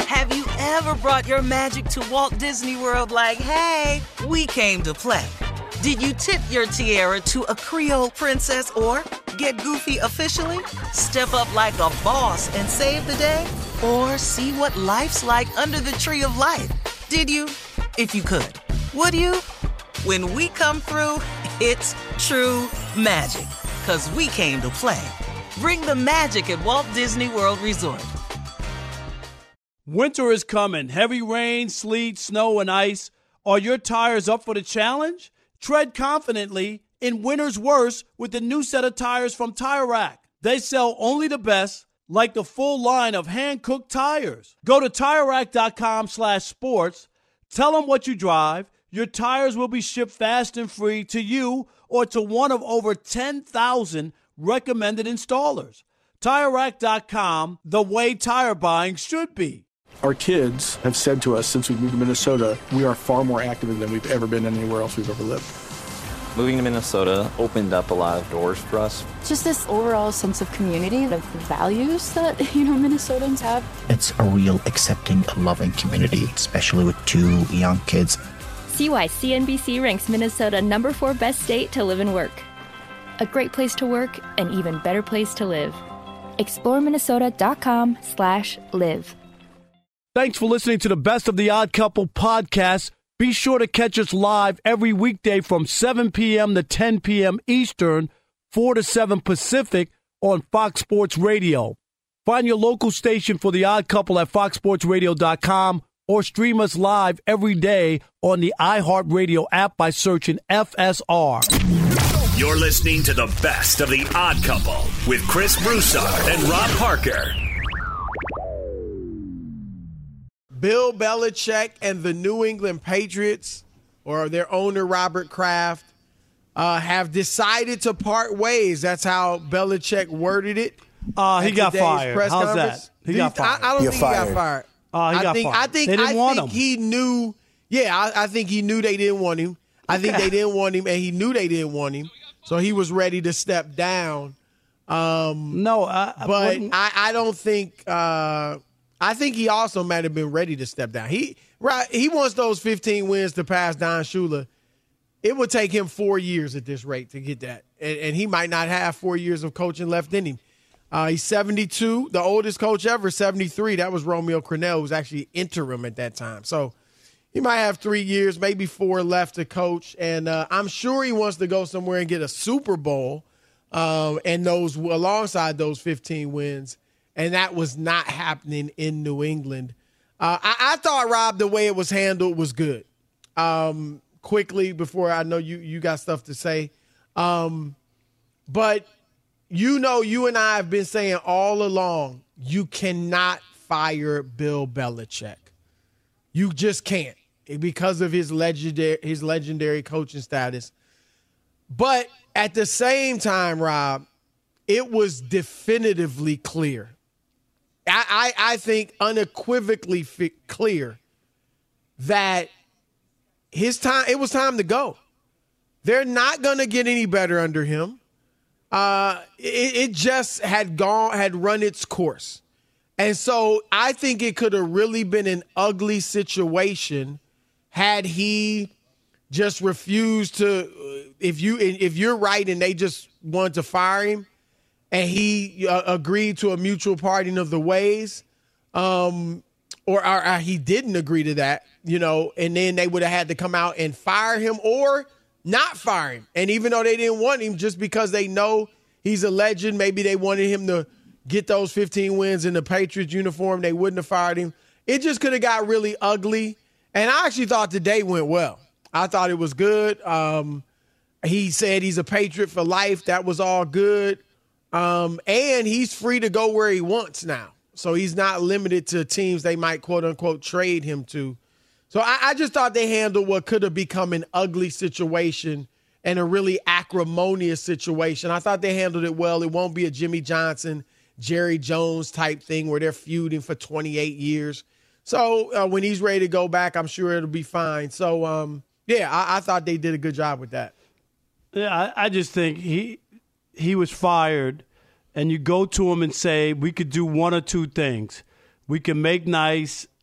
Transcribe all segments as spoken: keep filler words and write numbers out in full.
Have you ever brought your magic to Walt Disney World like, hey, we came to play? Did you tip your tiara to a Creole princess or get goofy officially? Step up like a boss and save the day? Or see what life's like under the tree of life? Did you? If you could. Would you? When we come through, it's true magic. 'Cause we came to play. Bring the magic at Walt Disney World Resort. Winter is coming. Heavy rain, sleet, snow, and ice. Are your tires up for the challenge? Tread confidently in winter's worst with the new set of tires from Tire Rack. They sell only the best, like the full line of hand-cooked tires. Go to Tire Rack dot com slash sports. Tell them what you drive. Your tires will be shipped fast and free to you or to one of over ten thousand recommended installers. Tire Rack dot com, the way tire buying should be. Our kids have said to us since we moved to Minnesota, we are far more active than we've ever been anywhere else we've ever lived. Moving to Minnesota opened up a lot of doors for us. Just this overall sense of community, of the values that, you know, Minnesotans have. It's a real accepting, loving community, especially with two young kids. See why C N B C ranks Minnesota number four best state to live and work. A great place to work, an even better place to live. explore minnesota dot com slash live. Thanks for listening to the Best of the Odd Couple podcast. Be sure to catch us live every weekday from seven p.m. to ten p.m. Eastern, four to seven Pacific on Fox Sports Radio. Find your local station for The Odd Couple at fox sports radio dot com or stream us live every day on the iHeartRadio app by searching F S R. You're listening to the Best of the Odd Couple with Chris Broussard and Rob Parker. Bill Belichick and the New England Patriots, or their owner, Robert Kraft, uh, have decided to part ways. That's how Belichick worded it. Uh, he got fired. How's conference. that? He got fired. I, I don't You're think fired. he got fired. Uh, he I got think, fired. I think, They didn't I want think him. he knew. Yeah, I, I think he knew they didn't want him. I think they didn't want him, and he knew they didn't want him. So he was ready to step down. Um, no, I, I but wouldn't- I, I don't think. Uh, I think he also might have been ready to step down. He right. He wants those fifteen wins to pass Don Shula. It would take him four years at this rate to get that, and, and he might not have four years of coaching left in him. Uh, he's seventy-two, the oldest coach ever, seventy-three. That was Romeo Crennel, who was actually interim at that time. So he might have three years, maybe four left to coach. And uh, I'm sure he wants to go somewhere and get a Super Bowl um, and those alongside those fifteen wins. And that was not happening in New England. Uh, I, I thought, Rob, the way it was handled was good. Um, quickly, before I know you, you got stuff to say. Um, but you know, you and I have been saying all along, you cannot fire Bill Belichick. You just can't because of his legendary his legendary coaching status. But at the same time, Rob, it was definitively clear. I, I, I think unequivocally fi- clear that his time it was time to go. They're not going to get any better under him. Uh, it, it just had gone, had run its course. And so I think it could have really been an ugly situation had he just refused to, if you, if you're right and they just wanted to fire him and he uh, agreed to a mutual parting of the ways, um, or, or, or he didn't agree to that, you know, and then they would have had to come out and fire him or not fire him. And even though they didn't want him, just because they know he's a legend, maybe they wanted him to get those fifteen wins in the Patriots uniform, they wouldn't have fired him. It just could have got really ugly. And I actually thought the day went well. I thought it was good. Um, he said he's a Patriot for life. That was all good. Um, and he's free to go where he wants now. So he's not limited to teams they might, quote unquote, trade him to. So I, I just thought they handled what could have become an ugly situation and a really acrimonious situation. I thought they handled it well. It won't be a Jimmy Johnson, Jerry Jones type thing where they're feuding for twenty-eight years. So uh, when he's ready to go back, I'm sure it'll be fine. So, um, yeah, I, I thought they did a good job with that. Yeah, I, I just think he he was fired, and you go to him and say, we could do one or two things. We can make nice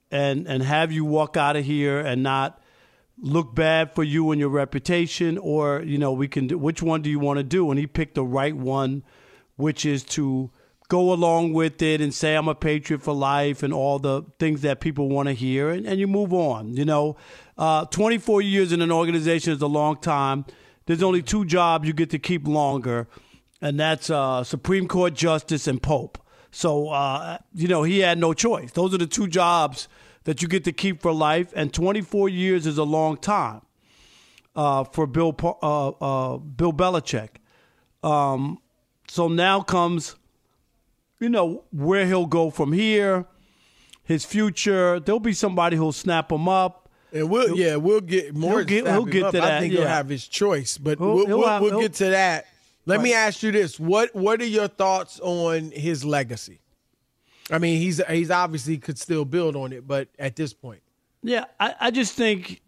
and and have you walk out of here and not look bad for you and your reputation, or, you know, we can do, which one do you want to do? And he picked the right one, which is to go along with it and say, I'm a Patriot for life and all the things that people want to hear, and, and you move on. You know, uh, twenty-four years in an organization is a long time. There's only two jobs you get to keep longer, and that's uh, Supreme Court Justice and Pope. So, uh, you know, he had no choice. Those are the two jobs that you get to keep for life, and twenty-four years is a long time uh, for Bill uh, uh, Bill Belichick. Um, so now comes, you know, where he'll go from here, his future. There'll be somebody who'll snap him up. And we'll, he'll, yeah, we'll get more. He'll get, he'll get to that. I think yeah. he'll have his choice, but he'll, we'll, he'll we'll, have, we'll get to that. Let right. me ask you this: what What are your thoughts on his legacy? I mean, he's he's obviously could still build on it, but at this point. Yeah, I, I just think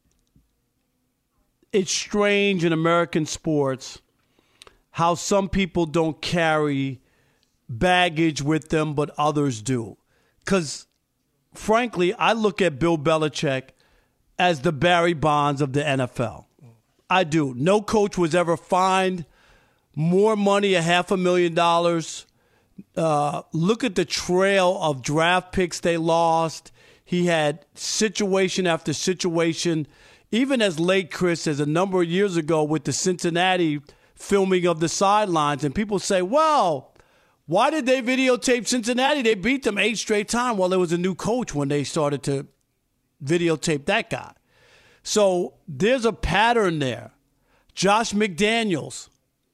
it's strange in American sports how some people don't carry baggage with them, but others do. Because, frankly, I look at Bill Belichick as the Barry Bonds of the N F L. I do. No coach was ever fined more money, a half a million dollars. Uh, look at the trail of draft picks they lost. He had situation after situation, even as late, Chris, as a number of years ago with the Cincinnati filming of the sidelines. And people say, well, why did they videotape Cincinnati? They beat them eight straight times. Well, there was a new coach when they started to videotape that guy. So there's a pattern there. Josh McDaniels,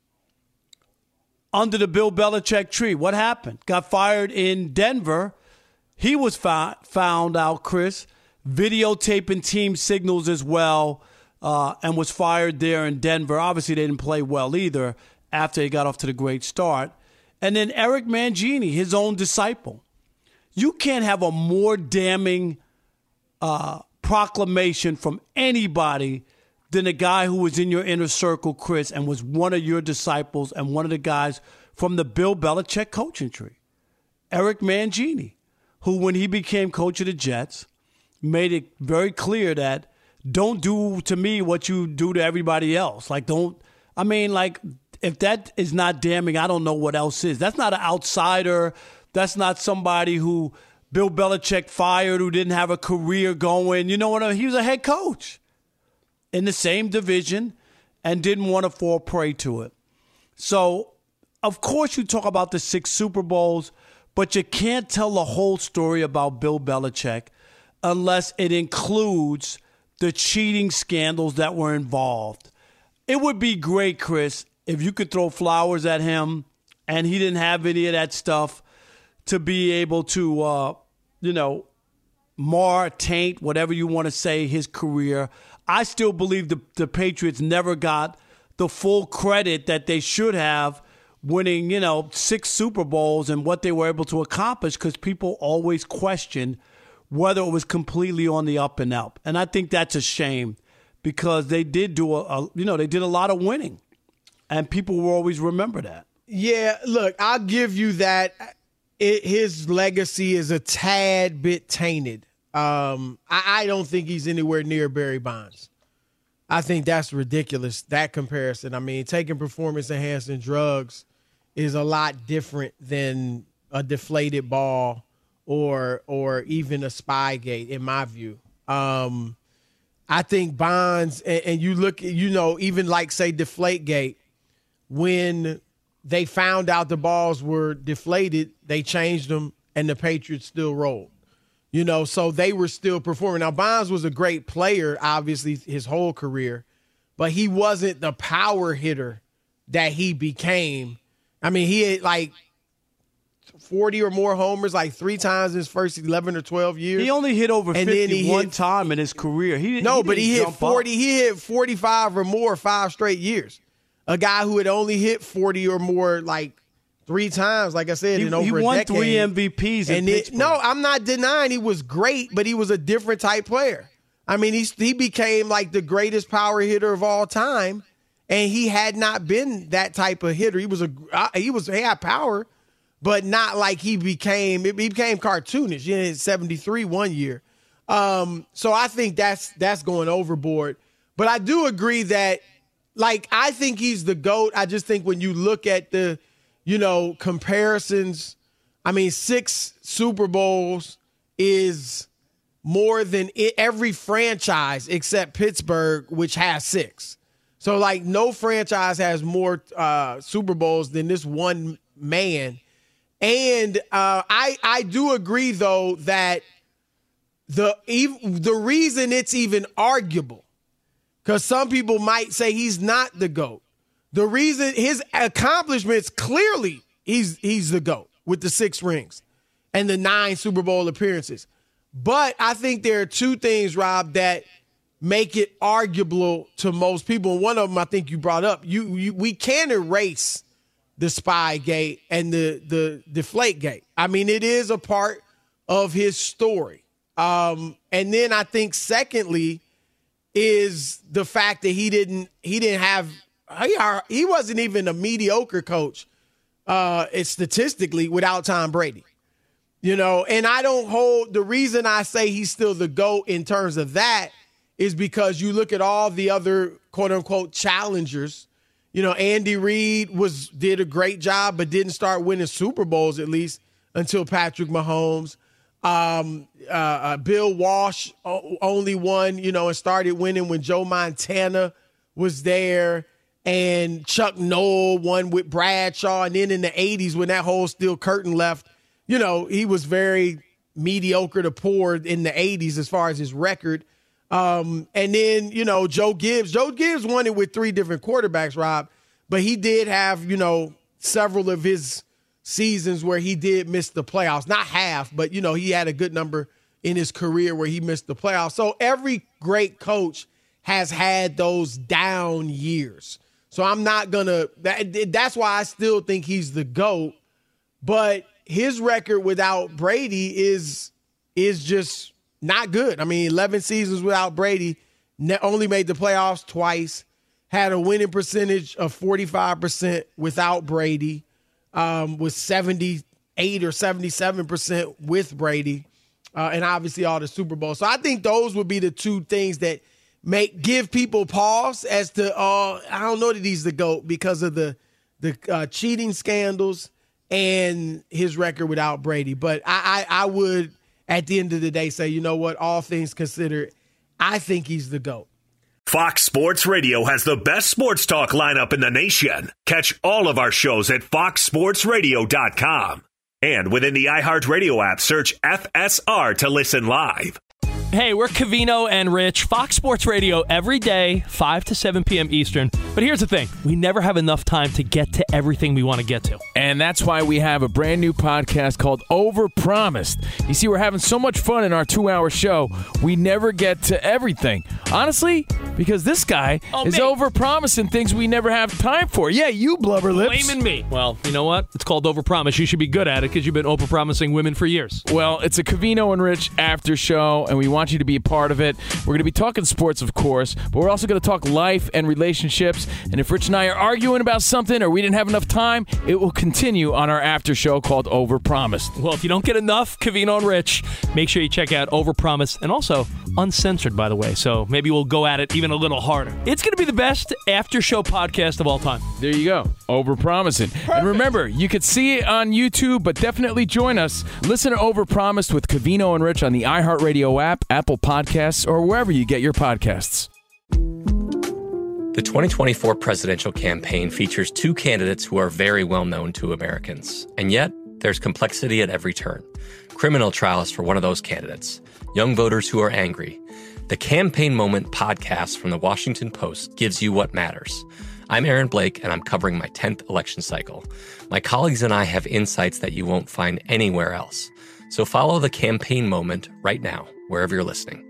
under the Bill Belichick tree. What happened? Got fired in Denver. He was found, found out, Chris, videotaping team signals as well, uh, and was fired there in Denver. Obviously, they didn't play well either after he got off to the great start. And then Eric Mangini, his own disciple. You can't have a more damning uh, proclamation from anybody than a guy who was in your inner circle, Chris, and was one of your disciples and one of the guys from the Bill Belichick coaching tree. Eric Mangini, who, when he became coach of the Jets, made it very clear that don't do to me what you do to everybody else. Like, don't, I mean, like, if that is not damning, I don't know what else is. That's not an outsider. That's not somebody who Bill Belichick fired, who didn't have a career going. You know what I mean? He was a head coach in the same division and didn't want to fall prey to it. So, of course, you talk about the six Super Bowls, but you can't tell the whole story about Bill Belichick unless it includes the cheating scandals that were involved. It would be great, Chris, if you could throw flowers at him and he didn't have any of that stuff to be able to, uh, you know, mar, taint, whatever you want to say, his career. I still believe the, the Patriots never got the full credit that they should have, winning, you know, six Super Bowls and what they were able to accomplish, because people always question whether it was completely on the up and up. And I think that's a shame, because they did do a, a you know, they did a lot of winning, and people will always remember that. Yeah, look, I'll give you that. It, his legacy is a tad bit tainted. Um, I, I don't think he's anywhere near Barry Bonds. I think that's ridiculous, that comparison. I mean, taking performance-enhancing drugs is a lot different than a deflated ball or or even a Spygate, in my view. Um, I think Bonds, and, and you look, you know, even like, say, Deflategate, when they found out the balls were deflated, they changed them, and the Patriots still rolled. You know, so they were still performing. Now, Bonds was a great player, obviously, his whole career, but he wasn't the power hitter that he became. I mean, he had like forty or more homers, like three times in his first eleven or twelve years. He only hit over and fifty one hit, time in his career. He no, he but he hit forty. Up. He hit forty-five or more five straight years. A guy who had only hit forty or more, like, three times, like I said, he, in over he a won decade. three M V Ps in and it, Pittsburgh. No, I'm not denying he was great, but he was a different type player. I mean, he, he became like the greatest power hitter of all time, and he had not been that type of hitter. He was a he was he had power, but not like he became, it became cartoonish. You know, seventy-three one year. Um, so I think that's, that's going overboard. But I do agree that, like, I think he's the GOAT. I just think when you look at the, you know, comparisons, I mean, six Super Bowls is more than every franchise except Pittsburgh, which has six. So, like, no franchise has more uh, Super Bowls than this one man. And uh, I I do agree, though, that the even, the reason it's even arguable, because some people might say he's not the GOAT. The reason his accomplishments, clearly he's he's the GOAT with the six rings and the nine Super Bowl appearances. But I think there are two things, Rob, that make it arguable to most people. And one of them I think you brought up. You, you we can't erase the Spygate and the the Deflategate. I mean, it is a part of his story. Um, and then I think secondly is the fact that he didn't he didn't have he, he wasn't even a mediocre coach uh, statistically without Tom Brady. You know, and I don't hold the reason I say he's still the GOAT in terms of that is because you look at all the other quote unquote challengers. You know, Andy Reid was did a great job, but didn't start winning Super Bowls at least until Patrick Mahomes. Um, uh, uh, Bill Walsh only won, you know, and started winning when Joe Montana was there, and Chuck Noll won with Bradshaw. And then in the eighties, when that whole steel curtain left, you know, he was very mediocre to poor in the eighties as far as his record. Um, and then, you know, Joe Gibbs. Joe Gibbs won it with three different quarterbacks, Rob, but he did have, you know, several of his seasons where he did miss the playoffs. Not half, but, you know, he had a good number in his career where he missed the playoffs. So every great coach has had those down years. So I'm not going to that, – that's why I still think he's the GOAT. But his record without Brady is is just not good. I mean, eleven seasons without Brady, only made the playoffs twice, had a winning percentage of forty-five percent without Brady, um, was seventy-eight or seventy-seven percent with Brady, uh, and obviously all the Super Bowls. So I think those would be the two things that make give people pause as to, uh, I don't know that he's the GOAT because of the, the uh, cheating scandals and his record without Brady. But I, I, I would, at the end of the day, say, you know what, all things considered, I think he's the GOAT. Fox Sports Radio has the best sports talk lineup in the nation. Catch all of our shows at fox sports radio dot com. And within the iHeartRadio app, search F S R to listen live. Hey, we're Covino and Rich, Fox Sports Radio every day, five to seven p.m. Eastern. But here's the thing. We never have enough time to get to everything we want to get to. And that's why we have a brand new podcast called Overpromised. You see, we're having so much fun in our two-hour show, we never get to everything. Honestly, because this guy oh, is overpromising things we never have time for. Yeah, you blubber lips. Blaming me. Well, you know what? It's called Overpromise. You should be good at it because you've been overpromising women for years. Well, it's a Covino and Rich after show, and we want you to be a part of it. We're going to be talking sports, of course, but we're also going to talk life and relationships. And if Rich and I are arguing about something or we didn't have enough time, it will continue on our after show called Overpromised. Well, if you don't get enough Covino and Rich, make sure you check out Overpromised, and also uncensored, by the way. So maybe we'll go at it even a little harder. It's going to be the best after show podcast of all time. There you go. Overpromising. Perfect. And remember, you could see it on YouTube, but definitely join us. Listen to Overpromised with Covino and Rich on the iHeartRadio app, Apple Podcasts, or wherever you get your podcasts. The twenty twenty-four presidential campaign features two candidates who are very well known to Americans. And yet, there's complexity at every turn. Criminal trials for one of those candidates. Young voters who are angry. The Campaign Moment podcast from the Washington Post gives you what matters. I'm Aaron Blake, and I'm covering my tenth election cycle. My colleagues and I have insights that you won't find anywhere else. So follow The Campaign Moment right now, wherever you're listening.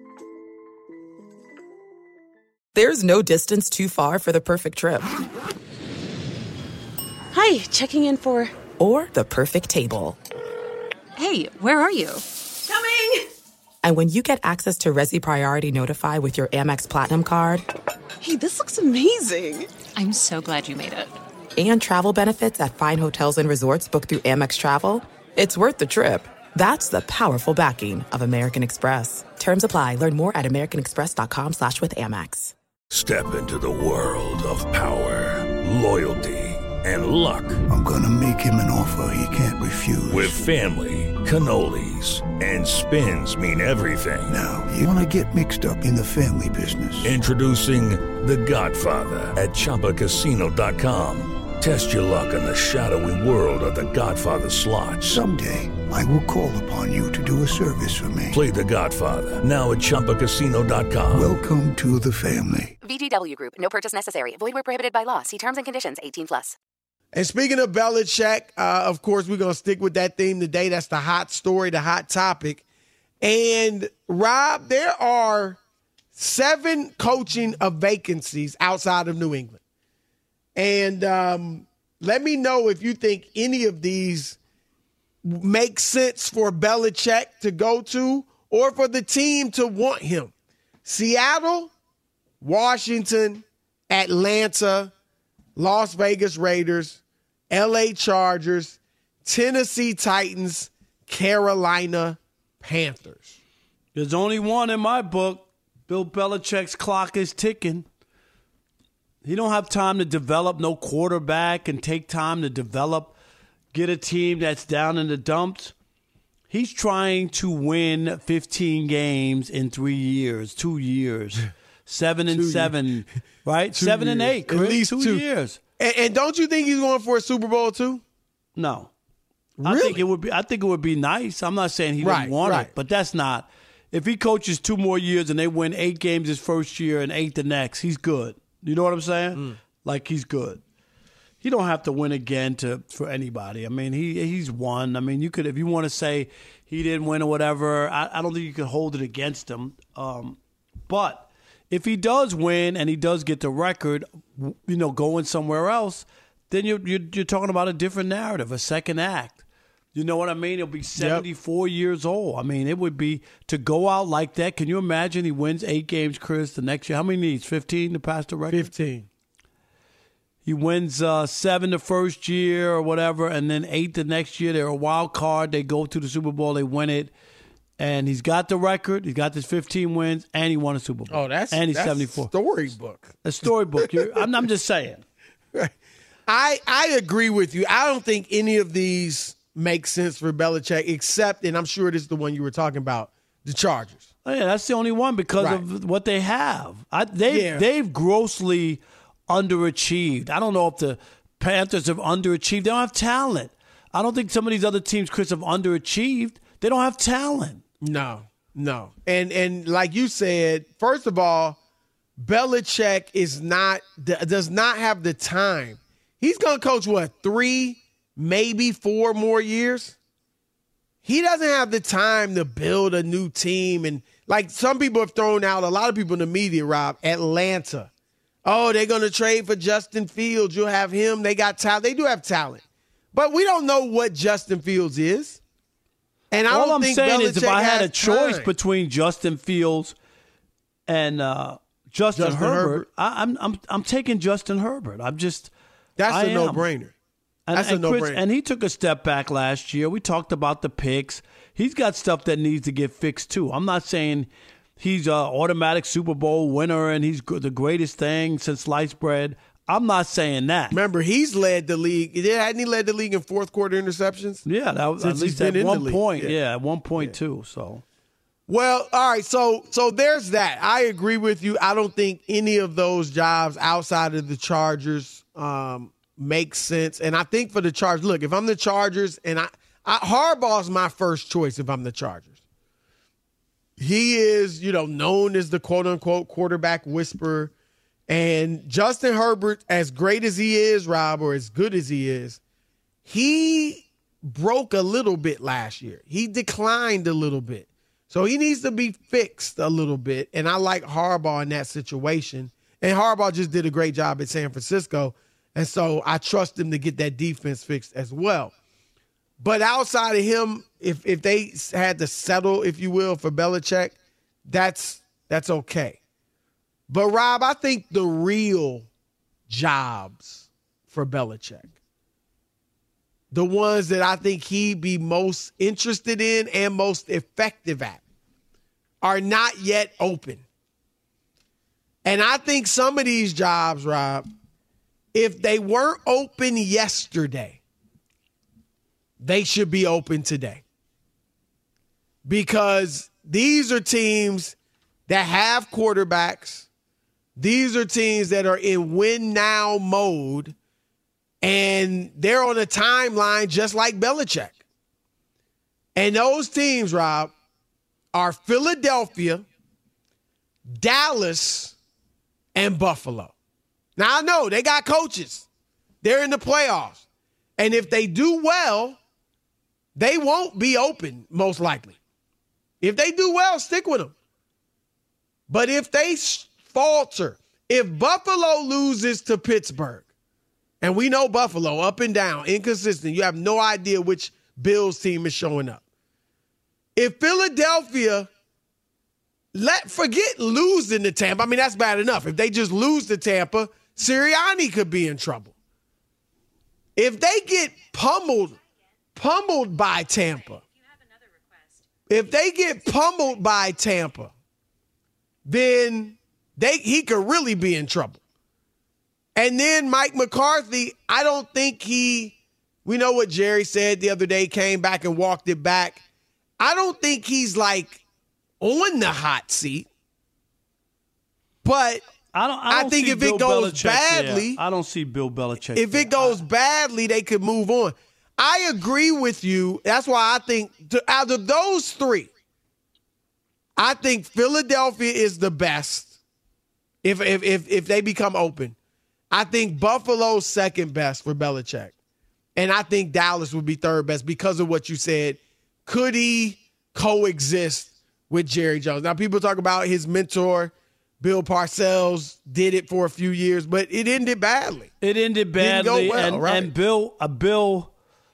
There's no distance too far for the perfect trip. Hi, checking in for... Or the perfect table. Hey, where are you? Coming! And when you get access to Resi Priority Notify with your Amex Platinum card... Hey, this looks amazing. I'm so glad you made it. and travel benefits at fine hotels and resorts booked through Amex Travel, it's worth the trip. That's the powerful backing of American Express. Terms apply. Learn more at americanexpress.com slash with Amex. Step into the world of power, loyalty, and luck. I'm gonna make him an offer he can't refuse. With family, cannolis, and spins mean everything. Now, you wanna get mixed up in the family business. Introducing The Godfather at Chumba Casino dot com. Test your luck in the shadowy world of The Godfather slot. Someday, I will call upon you to do a service for me. Play The Godfather, now at Chumba Casino dot com. Welcome to the family. V G W Group. No purchase necessary. Void where prohibited by law. See terms and conditions. eighteen plus. And speaking of Belichick, uh, of course, we're going to stick with that theme today. That's the hot story, the hot topic. And, Rob, there are seven coaching of vacancies outside of New England. And um, let me know if you think any of these make sense for Belichick to go to or for the team to want him. Seattle, Washington, Atlanta, Las Vegas Raiders, L A Chargers, Tennessee Titans, Carolina Panthers. There's only one in my book. Bill Belichick's clock is ticking. He don't have time to develop no quarterback and take time to develop, get a team that's down in the dumps. He's trying to win fifteen games in three years, two years, seven and two seven, years. Right? Two seven years. And eight, Chris. At least two, two years. And, and don't you think he's going for a Super Bowl too? No. Really? I think it would be. I think it would be nice. I'm not saying he right, doesn't want right. it, but that's not. If he coaches two more years and they win eight games his first year and eight the next, he's good. You know what I'm saying? Mm. Like, he's good. He don't have to win again to for anybody. I mean, he he's won. I mean, you could, if you want to say he didn't win or whatever, I, I don't think you could hold it against him. Um, but if he does win and he does get the record, you know, going somewhere else, then you're, you're, you're talking about a different narrative, a second act. You know what I mean? He'll be seventy-four yep. years old. I mean, it would be to go out like that. Can you imagine he wins eight games, Chris, the next year? How many needs? fifteen to pass the record? fifteen. He wins uh, seven the first year or whatever, and then eight the next year. They're a wild card. They go to the Super Bowl. They win it. And he's got the record. He's got this fifteen wins, and he won a Super Bowl. Oh, that's, and he's that's seventy-four. Storybook. A storybook. You're, I'm, I'm just saying. I I agree with you. I don't think any of these make sense for Belichick, except, and I'm sure this is the one you were talking about, the Chargers. Oh, yeah, that's the only one because right. of what they have. I, they've, yeah. they've grossly underachieved. I don't know if the Panthers have underachieved. They don't have talent. I don't think some of these other teams, Chris, have underachieved. They don't have talent. No, no. And and like you said, first of all, Belichick is not does not have the time. He's going to coach, what, three maybe four more years. He doesn't have the time to build a new team. And like some people have thrown out, a lot of people in the media, Rob, Atlanta. Oh, they're going to trade for Justin Fields. You'll have him. They got talent. They do have talent. But we don't know what Justin Fields is. And I All don't I'm think saying Belichick is if I had a choice time. between Justin Fields and uh, Justin, Justin Herbert, Herbert. I, I'm I'm I'm taking Justin Herbert. I'm just That's I a am. no-brainer. And, That's and a Chris, no-brainer. and he took a step back last year. We talked about the picks. He's got stuff that needs to get fixed too. I'm not saying he's an automatic Super Bowl winner and he's the greatest thing since sliced bread. I'm not saying that. Remember, he's led the league. Hadn't he led the league in fourth quarter interceptions? Yeah, that was, at least at one point. Yeah. yeah, at one point yeah. too. So, well, all right. So, so there's that. I agree with you. I don't think any of those jobs outside of the Chargers um, make sense. And I think for the Chargers, look, if I'm the Chargers, and I, I Harbaugh's my first choice if I'm the Chargers. He is, you know, known as the quote unquote quarterback whisperer. And Justin Herbert, as great as he is, Rob, or as good as he is, he broke a little bit last year. He declined a little bit. So he needs to be fixed a little bit. And I like Harbaugh in that situation. And Harbaugh just did a great job at San Francisco. And so I trust him to get that defense fixed as well. But outside of him, if if they had to settle, if you will, for Belichick, that's that's okay. But, Rob, I think the real jobs for Belichick. The ones that I think he'd be most interested in and most effective at are not yet open. And I think some of these jobs, Rob, if they weren't open yesterday, they should be open today. Because these are teams that have quarterbacks. These are teams that are in win now mode, and they're on a timeline just like Belichick. And those teams, Rob, are Philadelphia, Dallas, and Buffalo. Now, I know they got coaches. They're in the playoffs. And if they do well, they won't be open, most likely. If they do well, stick with them. But if they falter, if Buffalo loses to Pittsburgh, and we know Buffalo, up and down, inconsistent, you have no idea which Bills team is showing up. If Philadelphia, let forget losing to Tampa, I mean, that's bad enough. If they just lose to Tampa, Sirianni could be in trouble. If they get pummeled, pummeled by Tampa, if they get pummeled by Tampa, then they he could really be in trouble. And then Mike McCarthy, I don't think he, we know what Jerry said the other day, came back and walked it back. I don't think he's like on the hot seat. But I don't. I, don't I think see if Bill it goes Belichick badly, there. I don't see Bill Belichick. If there. it goes badly, they could move on. I agree with you. That's why I think to, out of those three, I think Philadelphia is the best. If if if if they become open, I think Buffalo's second best for Belichick, and I think Dallas would be third best because of what you said. Could he coexist with Jerry Jones? Now, people talk about his mentor, Bill Parcells, did it for a few years, but it ended badly. It ended badly, well, and, right. and Bill, uh, Bill,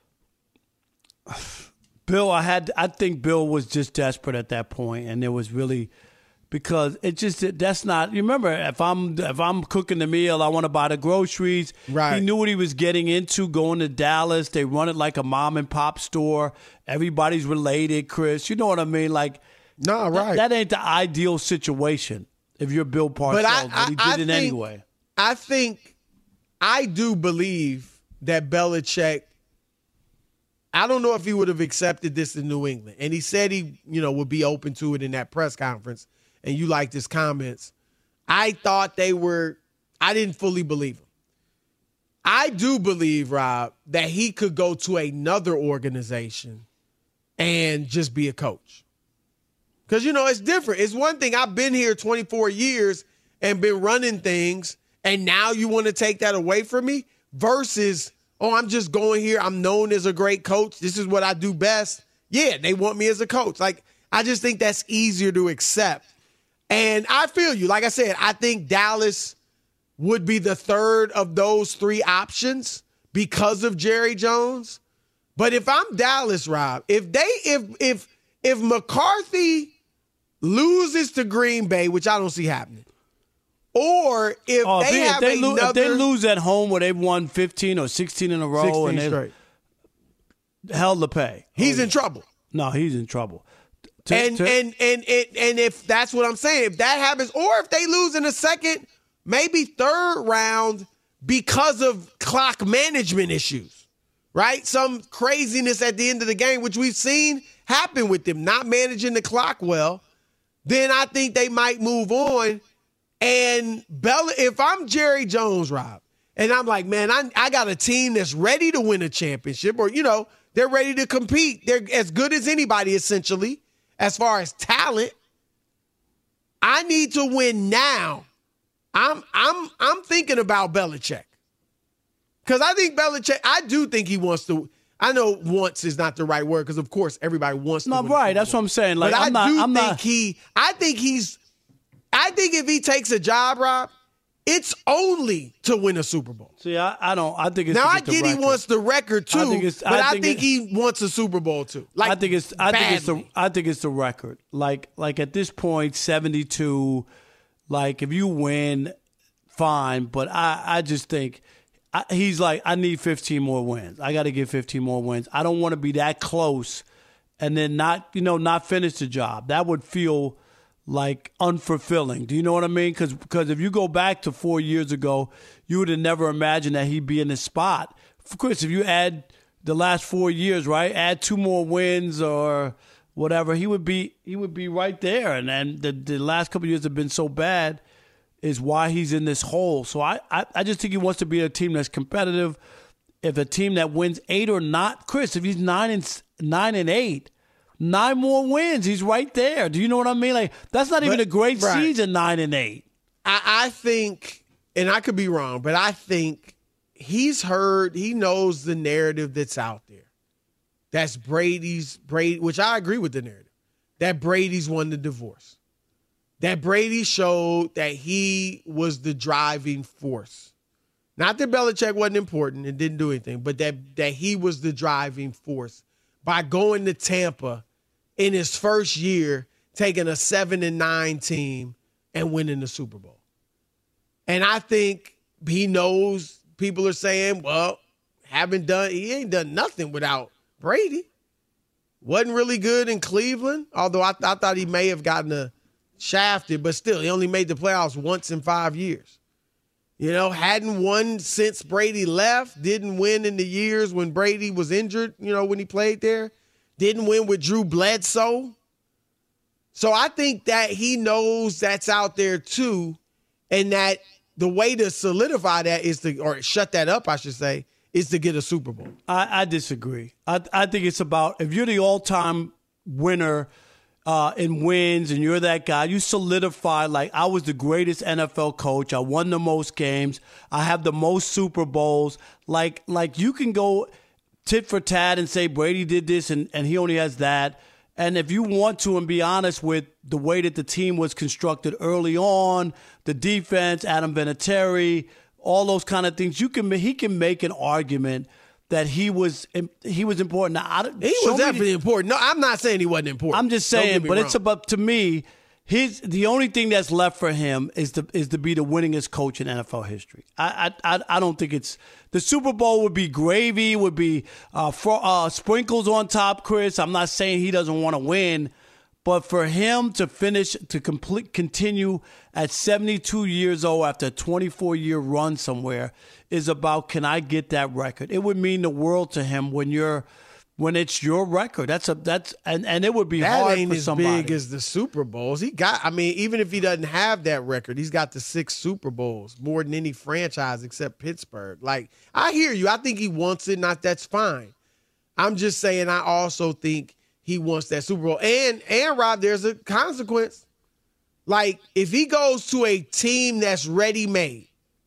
Bill, I had, I think Bill was just desperate at that point, and there was really because it just that's not. You remember, if I'm if I'm cooking the meal, I want to buy the groceries. Right. He knew what he was getting into going to Dallas. They run it like a mom and pop store. Everybody's related, Chris. You know what I mean? Like, no, right. That, that ain't the ideal situation if you're Bill Parcells, but, I, but he did I, I it think, anyway. I think I do believe that Belichick. I don't know if he would have accepted this in New England, and he said he, you know, would be open to it in that press conference. And you liked his comments. I thought they were, I didn't fully believe him. I do believe, Rob, that he could go to another organization and just be a coach. Because, you know, it's different. It's one thing, I've been here twenty-four years and been running things, and now you want to take that away from me versus, oh, I'm just going here. I'm known as a great coach. This is what I do best. Yeah, they want me as a coach. Like, I just think that's easier to accept. And I feel you. Like I said, I think Dallas would be the third of those three options because of Jerry Jones. But if I'm Dallas, Rob, if they if if if McCarthy loses to Green Bay, which I don't see happening, or if oh, they if have they, another, lo- if they lose at home where they've won fifteen or sixteen in a row and straight. they hell to pay, he's oh, in yeah. trouble. No, he's in trouble. To, and, to, and and and and if that's what I'm saying, if that happens, or if they lose in the second, maybe third round because of clock management issues, right? Some craziness at the end of the game, which we've seen happen with them, not managing the clock well, then I think they might move on. And Bella, if I'm Jerry Jones, Rob, and I'm like, man, I, I got a team that's ready to win a championship, or, you know, they're ready to compete. They're as good as anybody, essentially. As far as talent, I need to win now. I'm I'm I'm thinking about Belichick. Because I think Belichick, I do think he wants to. I know wants is not the right word, because of course everybody wants to. No, win right. That's what I'm saying. Like, but I'm I not, do I'm think not, he I think he's I think if he takes a job, Rob, it's only to win a Super Bowl. See, I, I don't. I think it's now to I get, get the he wants the record too, I think it's, but I I think, think it, he wants a Super Bowl too. Like I think it's. I think it's the. badly. I think it's the record. Like like at this point, seventy-two. Like if you win, fine. But I I just think I, he's like, I need fifteen more wins. I got to get fifteen more wins. I don't want to be that close and then not, you know, not finish the job. That would feel like unfulfilling. Do you know what I mean? Because because if you go back to four years ago, you would have never imagined that he'd be in this spot. Of course, if you add the last four years, right, add two more wins or whatever, he would be he would be right there. And then the, the last couple of years have been so bad is why he's in this hole. So I, I, I just think he wants to be a team that's competitive. If a team that wins eight or not, Chris, if he's nine and nine and eight, nine more wins, he's right there. Do you know what I mean? Like that's not even but, a great right. season, nine and eight. I, I think, and I could be wrong, but I think he's heard, he knows the narrative that's out there. That's Brady's Brady, which I agree with the narrative. That Brady's won the divorce. That Brady showed that he was the driving force. Not that Belichick wasn't important and didn't do anything, but that, that he was the driving force by going to Tampa in his first year, taking a seven and nine team and winning the Super Bowl. And I think he knows people are saying, well, haven't done, he ain't done nothing without Brady. Wasn't really good in Cleveland, although I, I thought he may have gotten a shafted, but still, he only made the playoffs once in five years. You know, hadn't won since Brady left, didn't win in the years when Brady was injured, you know, when he played there, didn't win with Drew Bledsoe. So I think that he knows that's out there too, and that the way to solidify that is to, or shut that up, I should say, is to get a Super Bowl. I, I disagree. I, I think it's about, if you're the all-time winner uh, in wins and you're that guy, you solidify, like, I was the greatest N F L coach. I won the most games. I have the most Super Bowls. Like, like you can go tit for tat and say Brady did this and, and he only has that. And if you want to and be honest with the way that the team was constructed early on, the defense, Adam Vinatieri, all those kind of things, you can he can make an argument that he was he was important. Now, I, he was definitely the, important. No, I'm not saying he wasn't important. I'm just saying, but wrong. It's about, to me, his the only thing that's left for him is to is to be the winningest coach in N F L history. I I I don't think it's the Super Bowl would be gravy, would be uh, for, uh, sprinkles on top, Chris. I'm not saying he doesn't want to win. But for him to finish, to complete, continue at seventy-two years old after a twenty-four year run somewhere is about, can I get that record? It would mean the world to him when you're, when it's your record. That's a, that's, and, and it would be that hard ain't for as somebody. big as the Super Bowls. He got, I mean, even if he doesn't have that record, he's got the six Super Bowls, more than any franchise except Pittsburgh. Like, I hear you. I think he wants it, not that's fine. I'm just saying, I also think he wants that Super Bowl. And, and Rob, there's a consequence. Like, if he goes to a team that's ready-made,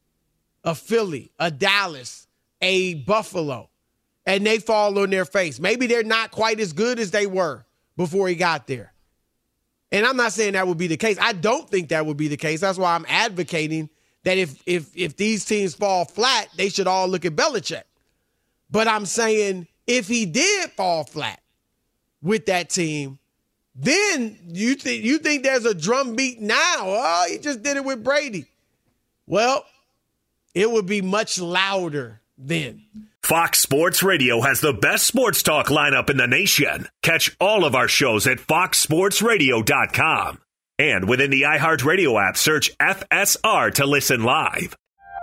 a Philly, a Dallas, a Buffalo, and they fall on their face, maybe they're not quite as good as they were before he got there. And I'm not saying that would be the case. I don't think that would be the case. That's why I'm advocating that if if if these teams fall flat, they should all look at Belichick. But I'm saying if he did fall flat with that team, then you think you think there's a drumbeat now. Oh, he just did it with Brady. Well, it would be much louder then. Fox Sports Radio has the best sports talk lineup in the nation. Catch all of our shows at fox sports radio dot com. And within the iHeartRadio app, search F S R to listen live.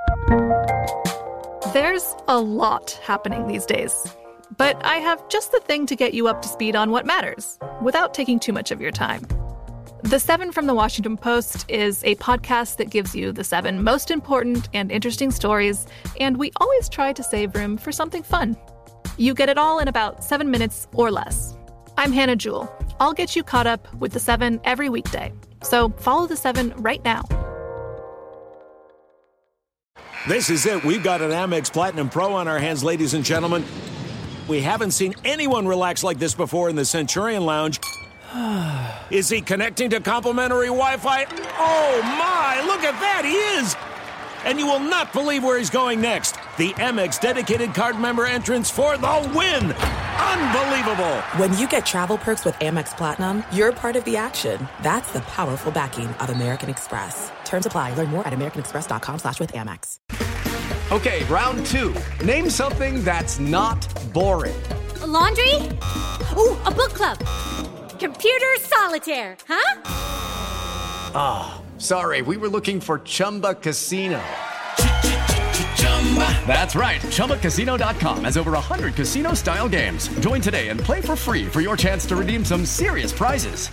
There's a lot happening these days. But I have just the thing to get you up to speed on what matters, without taking too much of your time. The Seven from the Washington Post is a podcast that gives you the seven most important and interesting stories, and we always try to save room for something fun. You get it all in about seven minutes or less. I'm Hannah Jewell. I'll get you caught up with the Seven every weekday. So follow the Seven right now. This is it. We've got an Amex Platinum Pro on our hands, ladies and gentlemen. We haven't seen anyone relax like this before in the Centurion Lounge. Is he connecting to complimentary Wi-Fi? Oh, my! Look at that! He is! And you will not believe where he's going next. The Amex dedicated card member entrance for the win! Unbelievable! When you get travel perks with Amex Platinum, you're part of the action. That's the powerful backing of American Express. Terms apply. Learn more at americanexpress.com slash with Amex. Okay, round two. Name something that's not boring. A laundry? Ooh, a book club. Computer solitaire, huh? Ah, oh, sorry, we were looking for Chumba Casino. That's right, Chumba Casino dot com has over one hundred casino-style games. Join today and play for free for your chance to redeem some serious prizes.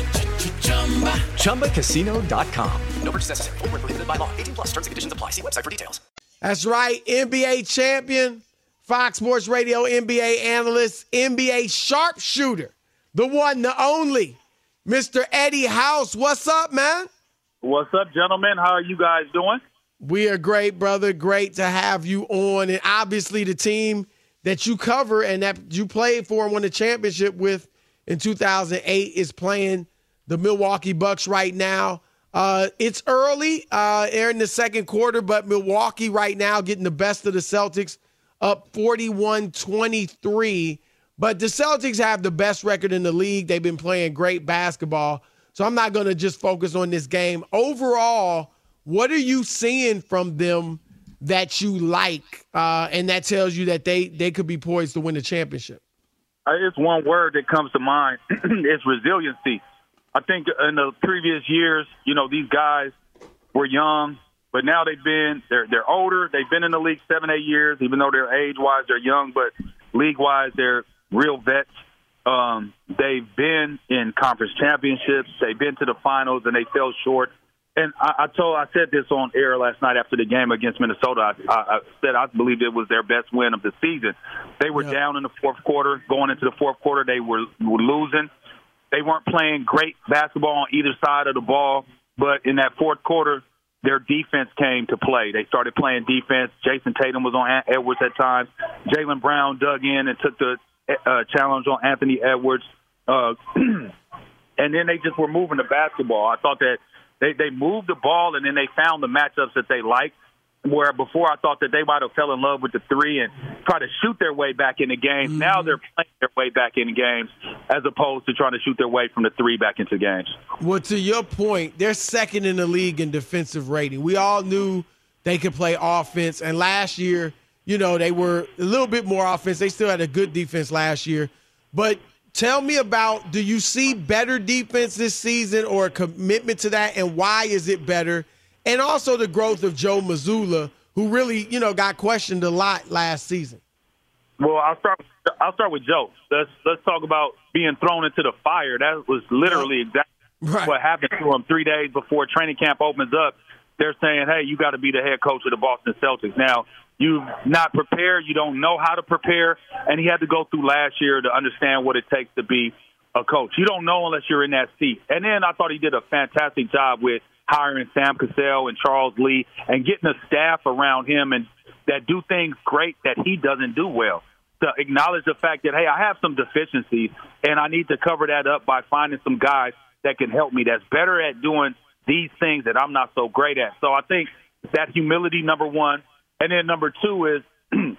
Chumba Casino dot com. No purchase necessary. Void where prohibited by law. eighteen plus terms and conditions apply. See website for details. That's right, N B A champion, Fox Sports Radio N B A analyst, N B A sharpshooter, the one, the only, Mister Eddie House. What's up, man? What's up, gentlemen? How are you guys doing? We are great, brother. Great to have you on. And obviously the team that you cover and that you played for and won the championship with in two thousand eight is playing the Milwaukee Bucks right now. Uh, it's early. Uh, they're in the second quarter, but Milwaukee right now getting the best of the Celtics, up forty-one twenty-three. But the Celtics have the best record in the league. They've been playing great basketball. So I'm not going to just focus on this game. Overall, what are you seeing from them that you like, uh, and that tells you that they, they could be poised to win the championship? Uh, it's one word that comes to mind. It's resiliency. I think in the previous years, you know, these guys were young, but now they've been they're they're older. They've been in the league seven, eight years, even though they're age-wise they're young, but league-wise they're real vets. Um, they've been in conference championships. They've been to the finals, and they fell short. And I, I told, I said this on air last night after the game against Minnesota. I, I, I said I believed it was their best win of the season. They were yeah. down in the fourth quarter. Going into the fourth quarter, they were, were losing. They weren't playing great basketball on either side of the ball. But in that fourth quarter, their defense came to play. They started playing defense. Jason Tatum was on Edwards at times. Jaylen Brown dug in and took the uh, challenge on Anthony Edwards. Uh, and then they just were moving the basketball. I thought that They they moved the ball, and then they found the matchups that they liked, where before I thought that they might have fell in love with the three and try to shoot their way back into games. Mm-hmm. Now they're playing their way back into games as opposed to trying to shoot their way from the three back into games. Well, to your point, they're second in the league in defensive rating. We all knew they could play offense, and last year, you know, they were a little bit more offense. They still had a good defense last year, but tell me about, do you see better defense this season or a commitment to that, and why is it better? And also the growth of Joe Mazzulla, who really, you know, got questioned a lot last season. Well, I'll start I'll start with Joe. Let's let's talk about being thrown into the fire. That was literally exactly right. what happened to him three days before training camp opens up. They're saying, hey, you got to be the head coach of the Boston Celtics. Now, you've not prepared. You don't know how to prepare. And he had to go through last year to understand what it takes to be a coach. You don't know unless you're in that seat. And then I thought he did a fantastic job with hiring Sam Cassell and Charles Lee and getting a staff around him and that do things great that he doesn't do well. To acknowledge the fact that, hey, I have some deficiencies, and I need to cover that up by finding some guys that can help me that's better at doing these things that I'm not so great at. So I think that humility, number one. And then number two is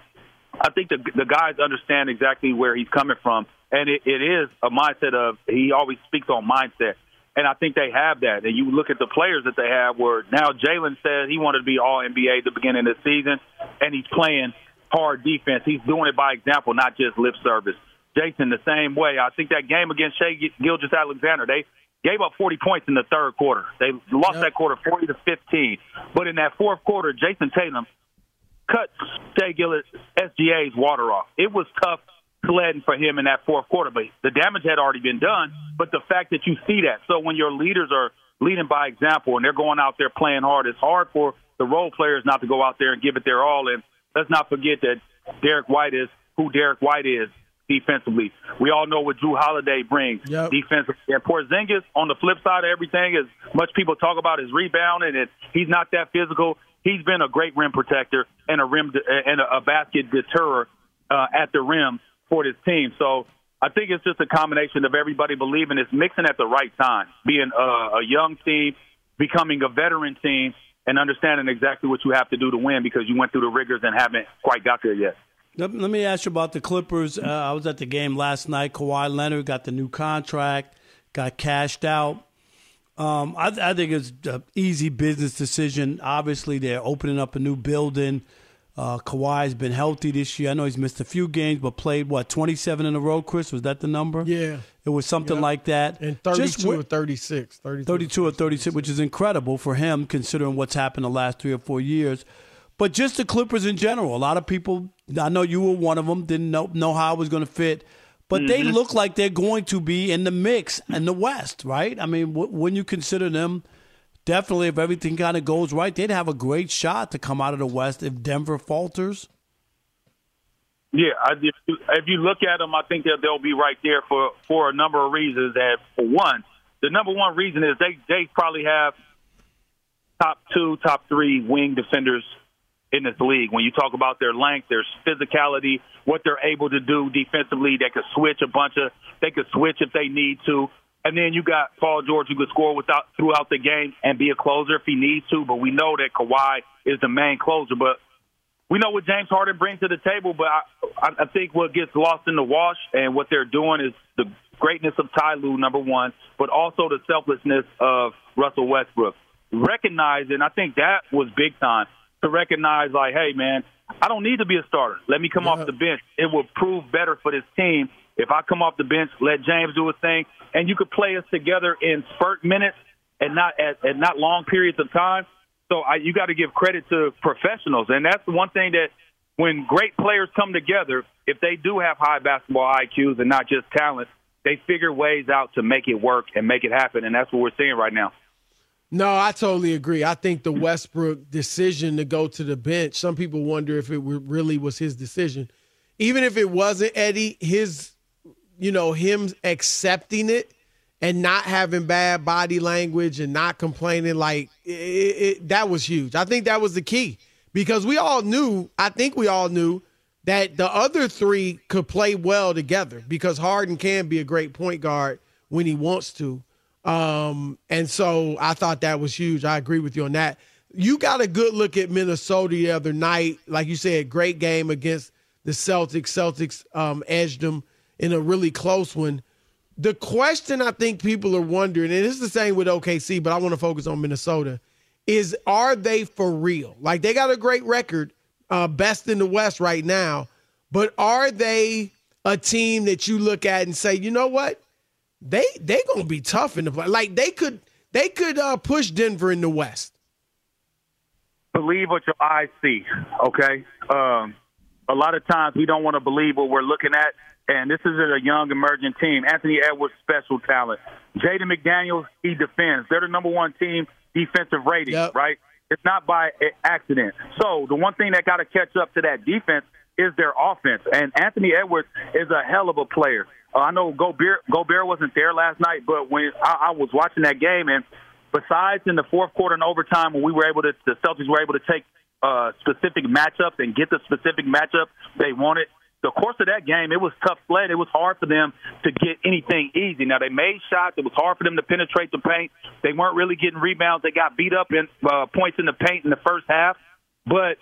I think the, the guys understand exactly where he's coming from. And it, it is a mindset of he always speaks on mindset. And I think they have that. And you look at the players that they have where now Jaylen said he wanted to be all N B A at the beginning of the season, and he's playing hard defense. He's doing it by example, not just lip service. Jason, the same way. I think that game against Shai Gilgeous-Alexander, they gave up forty points in the third quarter. They lost yep. that quarter forty to fifteen. But in that fourth quarter, Jason Tatum cut Shai Gilgeous S G A's water off. It was tough sledding for him in that fourth quarter, but the damage had already been done. But the fact that you see that, so when your leaders are leading by example and they're going out there playing hard, it's hard for the role players not to go out there and give it their all. And let's not forget that Derek White is who Derek White is defensively. We all know what Drew Holiday brings yep. defensively. And Porzingis, on the flip side of everything, as much people talk about his rebounding, and he's not that physical. He's been a great rim protector and a rim and a basket deterrer uh, at the rim for this team. So I think it's just a combination of everybody believing it's mixing at the right time, being a, a young team, becoming a veteran team, and understanding exactly what you have to do to win because you went through the rigors and haven't quite got there yet. Let me ask you about the Clippers. Uh, I was at the game last night. Kawhi Leonard got the new contract, got cashed out. Um, I, I think it's an easy business decision. Obviously, they're opening up a new building. Uh, Kawhi's been healthy this year. I know he's missed a few games, but played, what, twenty-seven in a row, Chris? Was that the number? Yeah. It was something Yep. like that. And thirty-two Just or thirty-six. thirty-two, thirty-two or thirty-six, which is incredible for him considering what's happened the last three or four years. But just the Clippers in general. A lot of people, I know you were one of them, didn't know, know how it was going to fit. But mm-hmm. they look like they're going to be in the mix in the West, right? I mean, w- when you consider them, definitely if everything kind of goes right, they'd have a great shot to come out of the West if Denver falters. Yeah, I, if, you, if you look at them, I think that they'll be right there for, for a number of reasons. And for one, the number one reason is they, they probably have top two, top three wing defenders in this league. When you talk about their length, their physicality, what they're able to do defensively, they could switch a bunch of, they could switch if they need to. And then you got Paul George who could score without throughout the game and be a closer if he needs to. But we know that Kawhi is the main closer. But we know what James Harden brings to the table. But I, I think what gets lost in the wash and what they're doing is the greatness of Ty Lue, number one, but also the selflessness of Russell Westbrook. Recognizing, I think that was big time, to recognize, like, hey, man, I don't need to be a starter. Let me come yeah. off the bench. It will prove better for this team if I come off the bench, let James do his thing, and you could play us together in spurt minutes and not at, at not long periods of time. So I, you got to give credit to professionals, and that's the one thing that when great players come together, if they do have high basketball I Qs and not just talent, they figure ways out to make it work and make it happen, and that's what we're seeing right now. No, I totally agree. I think the Westbrook decision to go to the bench, some people wonder if it really was his decision. Even if it wasn't, Eddie, his, you know, him accepting it and not having bad body language and not complaining, like, it, it, that was huge. I think that was the key because we all knew, I think we all knew, that the other three could play well together because Harden can be a great point guard when he wants to. Um, and so I thought that was huge. I agree with you on that. You got a good look at Minnesota the other night. Like you said, great game against the Celtics. Celtics um, edged them in a really close one. The question I think people are wondering, and it's the same with O K C, but I want to focus on Minnesota, is are they for real? Like they got a great record, uh, best in the West right now, but are they a team that you look at and say, you know what? They they gonna be tough in the play. Like they could they could uh, push Denver in the West. Believe what your eyes see. Okay. Um, a lot of times we don't want to believe what we're looking at, and this is a young emerging team. Anthony Edwards, special talent. Jaden McDaniels, he defends. They're the number one team defensive rating. Yep. Right. It's not by accident. So the one thing that got to catch up to that defense is their offense, and Anthony Edwards is a hell of a player. Uh, I know Gobert, Gobert wasn't there last night, but when I, I was watching that game, and besides in the fourth quarter and overtime when we were able to, the Celtics were able to take uh, specific matchups and get the specific matchup they wanted, the course of that game, it was tough sled. It was hard for them to get anything easy. Now, they made shots. It was hard for them to penetrate the paint. They weren't really getting rebounds. They got beat up in uh, points in the paint in the first half. But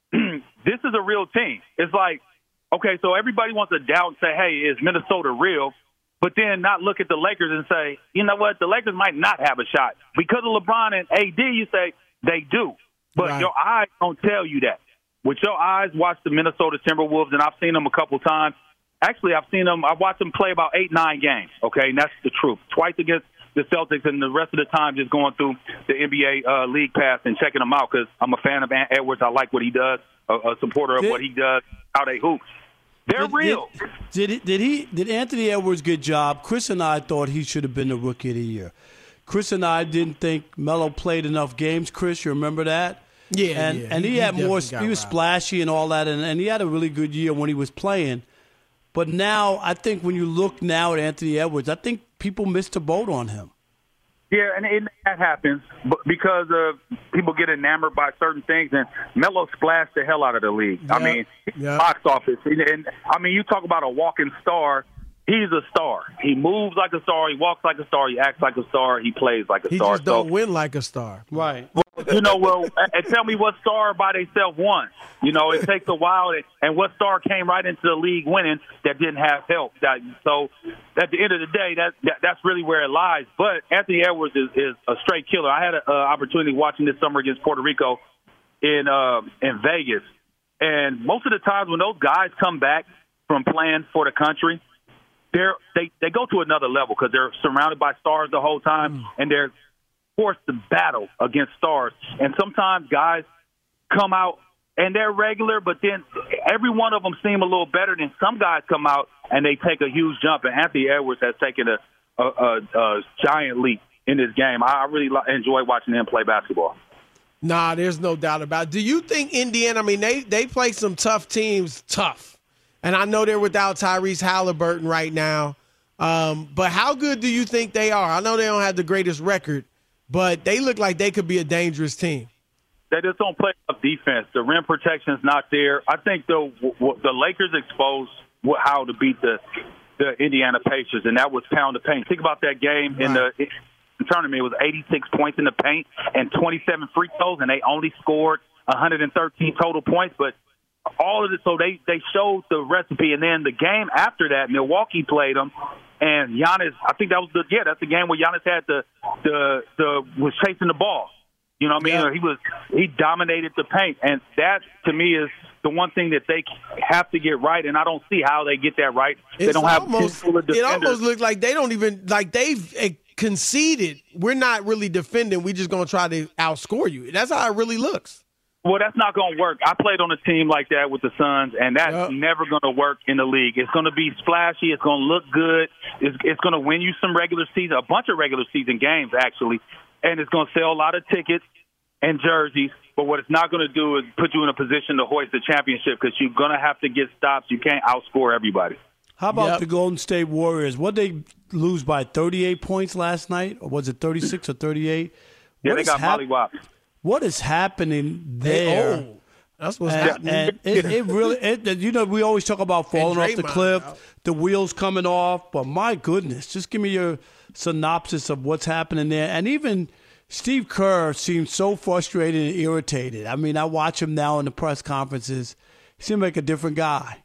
this is a real team. It's like, okay, so everybody wants to doubt and say, hey, is Minnesota real? But then not look at the Lakers and say, you know what, the Lakers might not have a shot. Because of LeBron and A D, you say they do. But right. your eyes don't tell you that. With your eyes, watch the Minnesota Timberwolves, and I've seen them a couple times. Actually, I've seen them, I've watched them play about eight, nine games, okay, and that's the truth. Twice against the Celtics, and the rest of the time just going through the N B A uh, League Pass and checking them out because I'm a fan of Edwards. I like what he does, a, a supporter of did, what he does, how they hoop. They're did, real. Did, did, did he? Did Anthony Edwards get a job? Chris and I thought he should have been the Rookie of the Year. Chris and I didn't think Melo played enough games. Chris, you remember that? Yeah, and yeah. and he, he had more. He was splashy and all that, and, and he had a really good year when he was playing. But now, I think when you look now at Anthony Edwards, I think people missed the boat on him. Yeah, and it, that happens because of people get enamored by certain things, and Melo splashed the hell out of the league. Yeah. I mean, yeah. box office. And, and I mean, you talk about a walking star. He's a star. He moves like a star. He walks like a star. He acts like a star. He plays like a he star. He just don't so, win like a star. Right. Well, you know, well, and tell me what star by themselves won. You know, it takes a while, and, and what star came right into the league winning that didn't have help. That, so at the end of the day, that, that that's really where it lies. But Anthony Edwards is, is a straight killer. I had an uh, opportunity watching this summer against Puerto Rico in uh, in Vegas. And most of the times when those guys come back from playing for the country, they're, they they go to another level because they're surrounded by stars the whole time, mm. and they're forced to battle against stars. And sometimes guys come out and they're regular, but then every one of them seem a little better than some guys come out and they take a huge jump. And Anthony Edwards has taken a, a, a, a giant leap in this game. I really enjoy watching him play basketball. Nah, there's no doubt about it. Do you think Indiana, I mean, they, they play some tough teams tough. And I know they're without Tyrese Halliburton right now. Um, but how good do you think they are? I know they don't have the greatest record, but they look like they could be a dangerous team. They just don't play enough defense. The rim protection's not there. I think the the Lakers exposed how to beat the the Indiana Pacers, and that was pound the paint. Think about that game right. in the in tournament. It was eighty-six points in the paint and twenty-seven free throws, and they only scored one hundred thirteen total points. But all of it, so they they showed the recipe. And then the game after that, Milwaukee played them, and Giannis. I think that was the yeah, that's the game where Giannis had the the the was chasing the ball. You know what I mean? Yeah. He was he dominated the paint, and that to me is the one thing that they have to get right. And I don't see how they get that right. They it's don't have almost, full of it almost looks like they don't even like they've conceded. We're not really defending. We're just going to try to outscore you. That's how it really looks. Well, that's not going to work. I played on a team like that with the Suns, and that's yep. never going to work in the league. It's going to be splashy. It's going to look good. It's, it's going to win you some regular season, a bunch of regular season games, actually, and it's going to sell a lot of tickets and jerseys. But what it's not going to do is put you in a position to hoist the championship because you're going to have to get stops. You can't outscore everybody. How about yep. the Golden State Warriors? What they lose by thirty-eight points last night? Or was it thirty-six or thirty-eight? Yeah, what they got hap- mollywopped. What is happening there? Oh, that's what's and, happening. And it, it really, it, you know, we always talk about falling off the cliff, out. the wheels coming off. But my goodness, just give me your synopsis of what's happening there. And even Steve Kerr seems so frustrated and irritated. I mean, I watch him now in the press conferences. He seems like a different guy.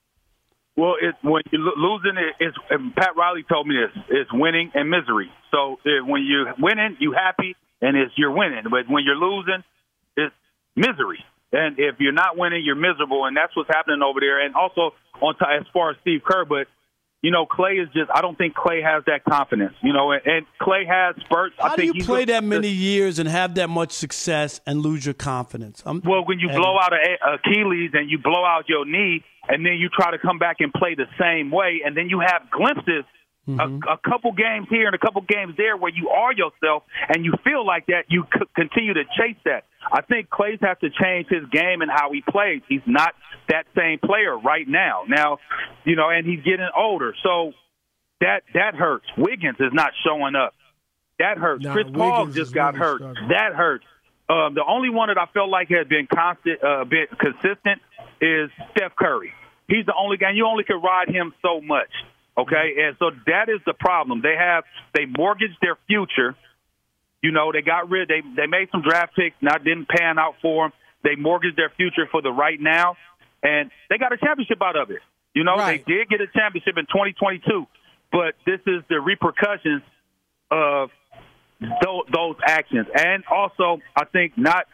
Well, it, when you're losing, it, it's, and Pat Riley told me this, it's winning and misery. So it, when you're winning, you're happy, and it's you're winning. But when you're losing, it's misery. And if you're not winning, you're miserable, and that's what's happening over there. And also, on t- as far as Steve Kerr, but, you know, Clay is just – I don't think Clay has that confidence. You know, and, and Clay has spurts. How I do think you he's play a, that many years and have that much success and lose your confidence? I'm, well, when you and, blow out an Achilles and you blow out your knee and then you try to come back and play the same way, and then you have glimpses mm-hmm. a, a couple games here and a couple games there where you are yourself and you feel like that, you c- continue to chase that. I think Clay's has to change his game and how he plays. He's not that same player right now. Now, you know, and he's getting older. So that that hurts. Wiggins is not showing up. That hurts. Nah, Chris Paul Wiggins just is got really hurt. struggling. That hurts. Um, the only one that I felt like has been constant, uh, been consistent is Steph Curry. He's the only guy. You only can ride him so much, okay? And so that is the problem. They have they mortgaged their future. You know, they got rid. They they made some draft picks, not didn't pan out for them. They mortgaged their future for the right now, and they got a championship out of it. You know, right. They did get a championship in twenty twenty-two, but this is the repercussions of those, those actions. And also, I think not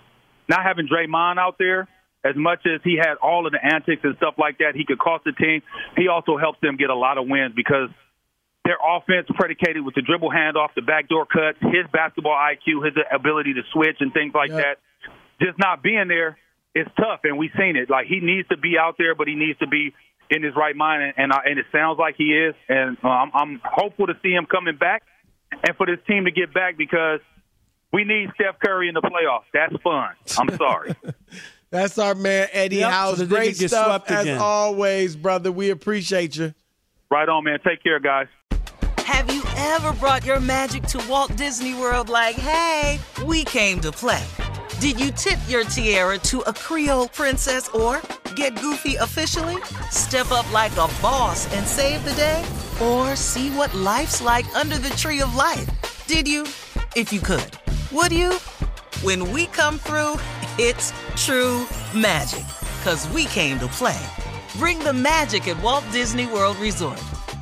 not having Draymond out there, as much as he had all of the antics and stuff like that, he could cost the team. He also helps them get a lot of wins because their offense predicated with the dribble handoff, the backdoor cuts, his basketball I Q, his ability to switch and things like yep. that. Just not being there is tough, and we've seen it. Like, he needs to be out there, but he needs to be in his right mind, and and, uh, and it sounds like he is. And uh, I'm, I'm hopeful to see him coming back and for this team to get back because we need Steph Curry in the playoffs. That's fun. I'm sorry. That's our man, Eddie yep, House. So Great stuff as again. always, brother. We appreciate you. Right on, man. Take care, guys. Have you ever brought your magic to Walt Disney World like, hey, we came to play? Did you tip your tiara to a Creole princess or get goofy officially? Step up like a boss and save the day? Or see what life's like under the tree of life? Did you? If you could. Would you? When we come through, it's true magic. 'Cause we came to play. Bring the magic at Walt Disney World Resort.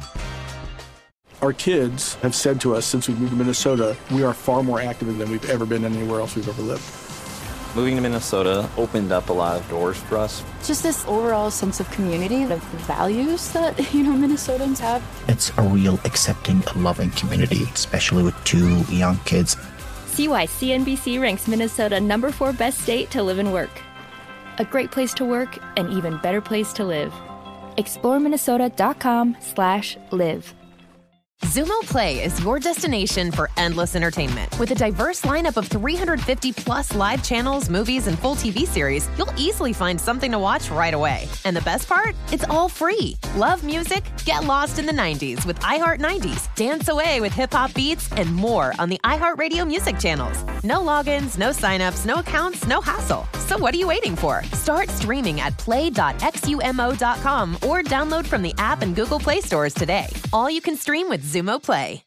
Our kids have said to us since we moved to Minnesota, we are far more active than we've ever been anywhere else we've ever lived. Moving to Minnesota opened up a lot of doors for us. Just this overall sense of community, of the values that, you know, Minnesotans have. It's a real accepting, loving community, especially with two young kids. See why C N B C ranks Minnesota number four best state to live and work. A great place to work, an even better place to live. explore minnesota dot com slash live. Xumo Play is your destination for endless entertainment. With a diverse lineup of three hundred fifty plus live channels, movies, and full T V series, you'll easily find something to watch right away. And the best part? It's all free. Love music? Get lost in the nineties with iHeart nineties. Dance away with hip-hop beats and more on the iHeartRadio music channels. No logins, no signups, no accounts, no hassle. So what are you waiting for? Start streaming at play dot xumo dot com or download from the app and Google Play stores today. All you can stream with Xumo Play.